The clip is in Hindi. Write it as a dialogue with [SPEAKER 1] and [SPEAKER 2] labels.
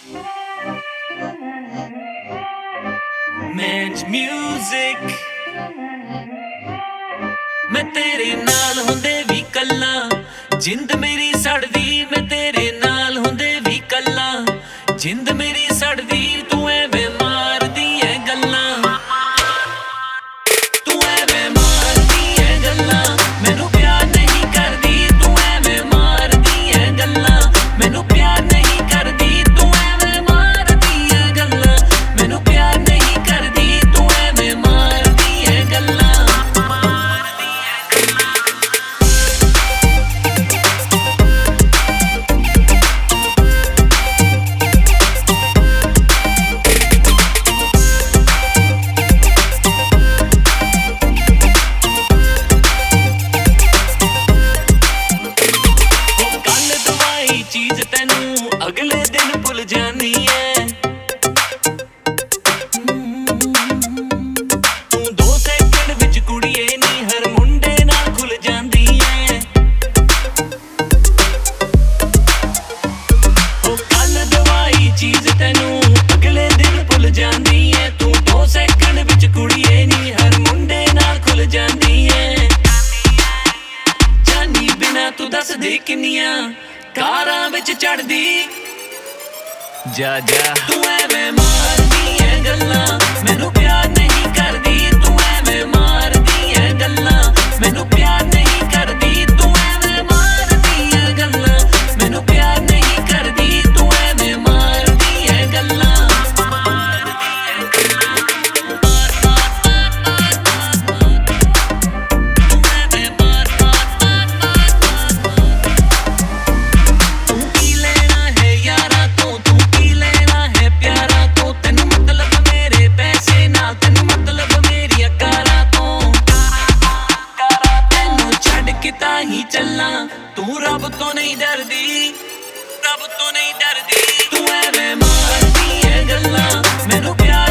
[SPEAKER 1] Men's music मैं तेरे नाल हुंदे भी कल्ला जिंद मेरी सड़दी मैं तेरे नाल हुंदे भी कल्ला जिंद मेरी सड़दी तू एवें मारदी है गल्लां तू एवें मारदी है गल्लां मैनू प्यार नहीं करदी तू एवें मारदी है गल्लां मैनू प्यार नहीं करदी तू एवें मारदी है गल्लां मैनू प्यार नहीं करदी तू एवें मारदी है गल्लां चीज तेनू अगले दिन भुल जानी है तू 2 सेकंड विच कुड़िए नी हर मुंडे नाल खुल जांदी है ओ कल दवाई चीज तेनू अगले दिन भुल जांदी है तू 2 सेकंड विच कुड़िए नी हर मुंडे नाल खुल जांदी है जानी बिना तू दस दे किन्नियां कारां विच चढ़दी जा जा तू एवें मारदी है गल्लां मैनू प्यार नहीं करदी तू एवें मारदी है गल्लां मैनू प्यार नहीं करदी तू एवें मारदी है गल्लां मैनू प्यार नहीं करदी तू एवें मारदी है गल्लां ही चलना तू रब तो नहीं डरदी रब तो नहीं डरदी तू एवें मारदी है गल्लां मैनू प्यार